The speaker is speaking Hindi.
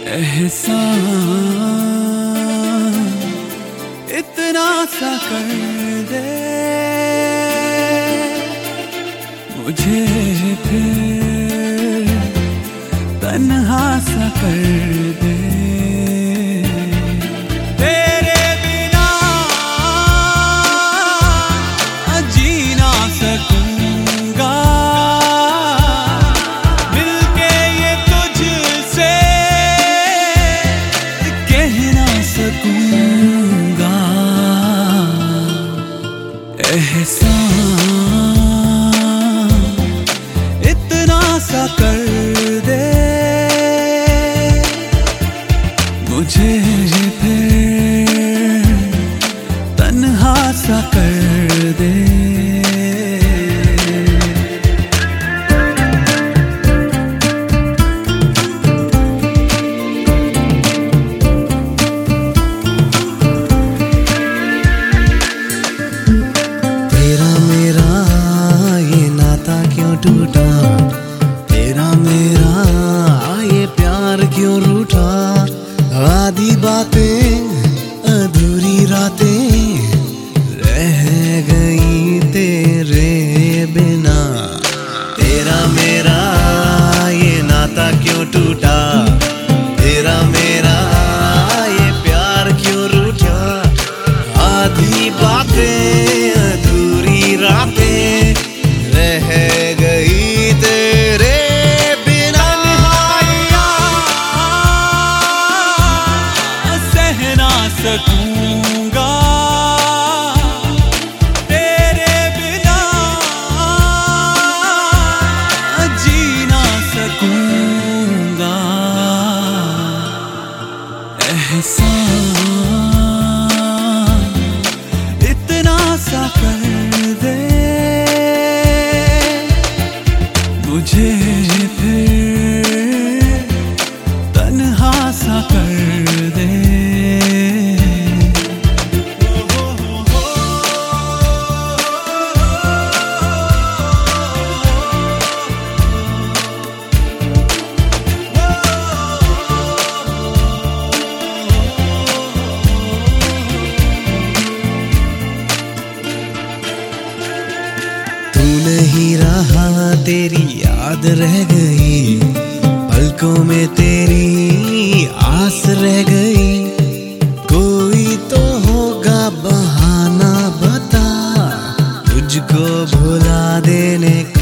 एहसान इतना सा कर दे मुझे, फिर तन्हा सा कर दे। तेरे बिना जी ना सकूंगा, मिलके ये तुझसे कह ना सकूंगा। एहसान इतना सा कर दे मुझे, फिर तन्हा सा कर दे। तेरा मेरा ये नाता क्यों टूटा, तेरा मेरा ये प्यार क्यों रूठा। आधी बातें अधूरी रातें रह गई तेरे बिना। तेरा मेरा ये नाता क्यों टूटा, तेरा मेरा ये प्यार क्यों रूठा। आधी बातें अधूरी रातें रह गई तेरे बिना। सह ना सकूंगा तेरे बिना, जी ना सकूंगा। एहसान इतना सा कर दे मुझे, फिर तन्हा सा कर दे। तू नहीं रहा तेरी याद रह गई, पलकों में तेरी आस रह गई। कोई तो होगा बहाना बता तुझको भुला देने का।